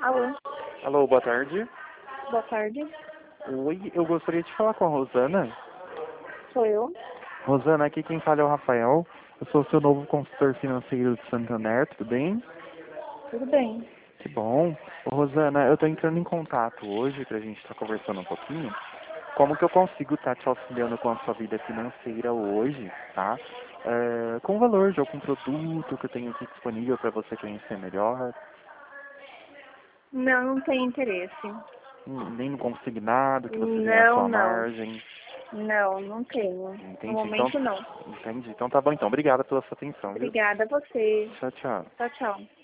Alô, Alô, boa tarde. boa tarde. Oi, eu gostaria de falar com a Rosana. Sou eu. Rosana, aqui quem fala é o Rafael. Eu sou seu novo consultor financeiro de Santander, tudo bem? Tudo bem. Que bom. Ô, Rosana, eu estou entrando em contato hoje para a gente estar conversando um pouquinho. Como que eu consigo estar te auxiliando com a sua vida financeira hoje, tá? Com o valor de algum produto que eu tenho aqui disponível para você conhecer melhor. Não, não tenho interesse. Nem no consignado, que você tem a Não, sua não. margem. Não, não tenho. No Entendi. Então, momento, não. entendi. Então tá bom então. Obrigada pela sua atenção, viu? Obrigada a você. Tchau, tchau. Tchau, tchau.